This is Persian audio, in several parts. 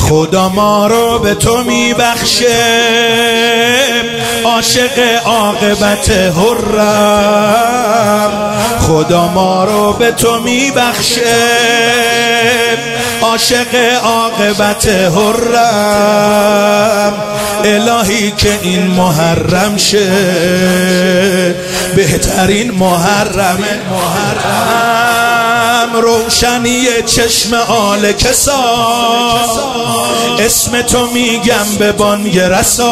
خدا ما رو به تو میبخشه، عاشق عاقبت حرم. خدا ما رو به تو میبخشه، عاشق عاقبت حرم. الهی که این محرم شه بهترین محرم. روشنی چشم آل کسا، اسم تو میگم به بانگ رسا.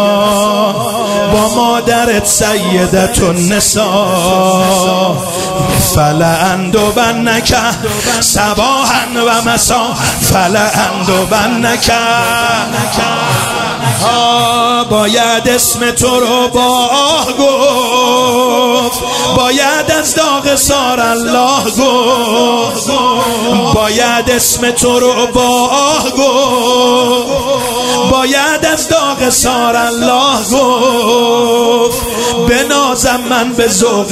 با مادرت سیدت النساء، فلأندبنک صباحا و مسا، فلأندبنک. باید اسم تو رو با گفت، باید از داغ سار الله گفت. باید اسم تو رو با گفت، باید از داغ سار الله گفت. بنازم من به ذوق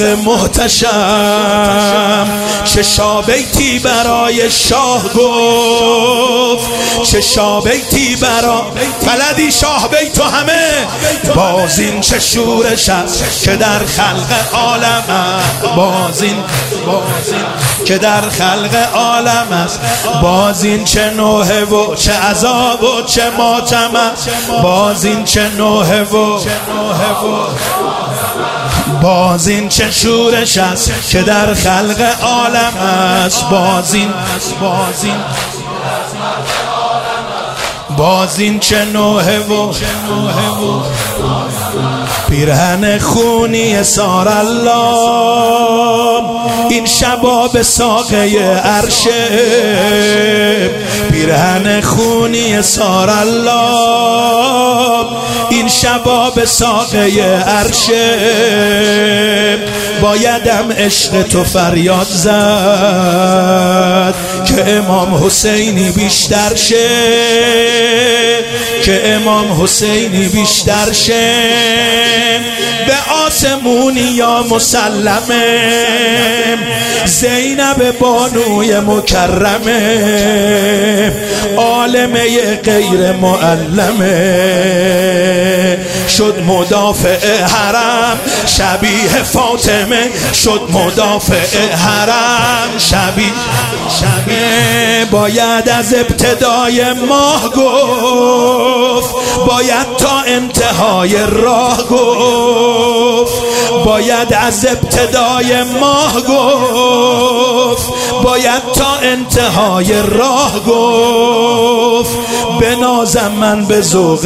محتشم، چه شابیتی برای شاه گفت، چه شابیتی برای بلدی شاه بیتو همه. بازین چه شورش است که در خلق عالم است، بازین که در خلق عالم است. بازین چه نوحه و چه عذاب و چه ماتم است، بازین چه نوحه و بازین چه شورش است که در خلق عالم است. بازین چه نوحه و پیرهن خونی سار الله، این شبا به ساقه عرشه. پیرهن خونی سار الله، این شبا به ساقه عرشه. بایدم عشق تو فریاد زد که امام حسینی بیشتر شه، که امام حسینی بیشتر شه. به آسمونی یا مسلمه، زینب بانوی مکرمه. عالمه غیر معلمه، شد مدافع حرم شبیه فاطمه. شد مدافع حرم شبیه. باید از ابتدای ماه گفت، باید تا انتهای راه گفت. باید از ابتدای ماه گفت، باید تا انتهای راه گفت. بنازم من به ذوق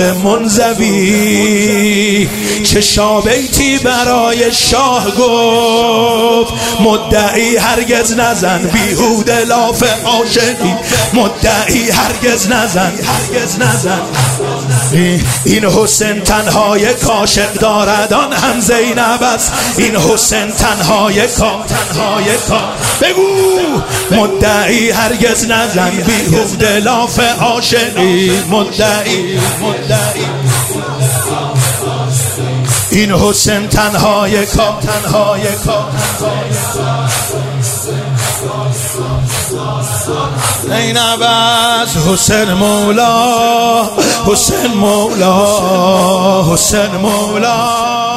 منزوی، چه شابیتی برای شاه گفت. مدعی هرگز نزن بیهوده لاف عاشقی، مدعی هرگز نزن. این حسین تنهای کاشق دارد آن هم زینب است. این حسین تنهای بگو مدعی هرگز نزن بیهوده لاف عاشقی. مدعی این حسین تنهای زینب است. حسین مولا، حسین مولا، حسین مولا.